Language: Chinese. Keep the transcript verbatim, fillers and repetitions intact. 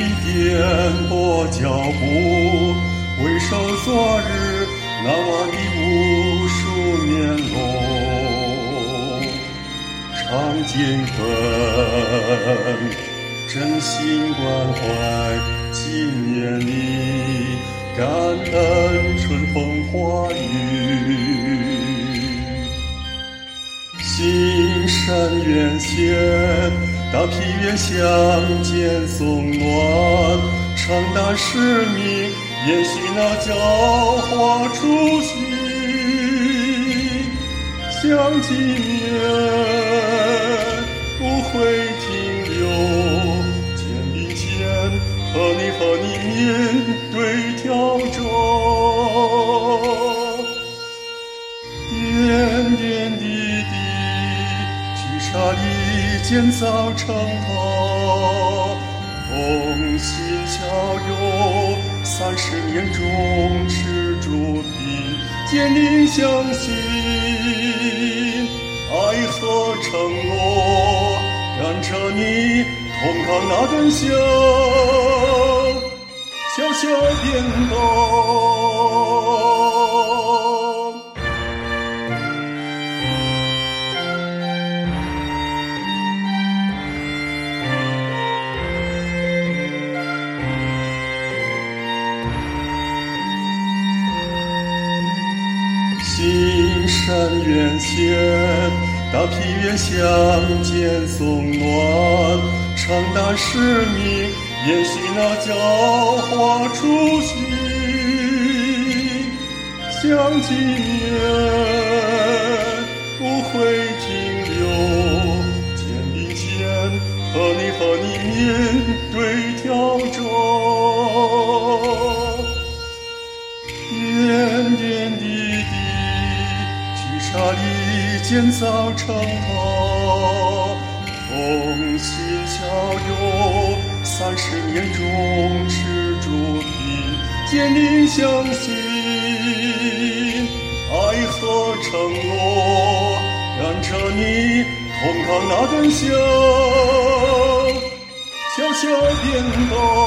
必颠簸脚步，回首昨日难忘的无数面容。常见本，真心关怀，纪念你，感恩春风化雨。心山远险，大批原相见送暖，承担使命，延续那教化初心。想纪念，不会停留，肩并肩，和你和你面对挑战，点点滴滴，沙砾建造成塔，同心效友，三十年中持主题，坚定相信，爱和承诺，跟着你同扛那根香，小小变大。心山远险，大批原相见送暖，承担使命，延续那教化初心。想纪念，不会停留，肩并肩，和你和你面对挑战，点点滴滴，沙砾建造成塔，同心效友，三十年中持主题，坚定相信，爱和承诺，跟着你同扛那根香，小小变大。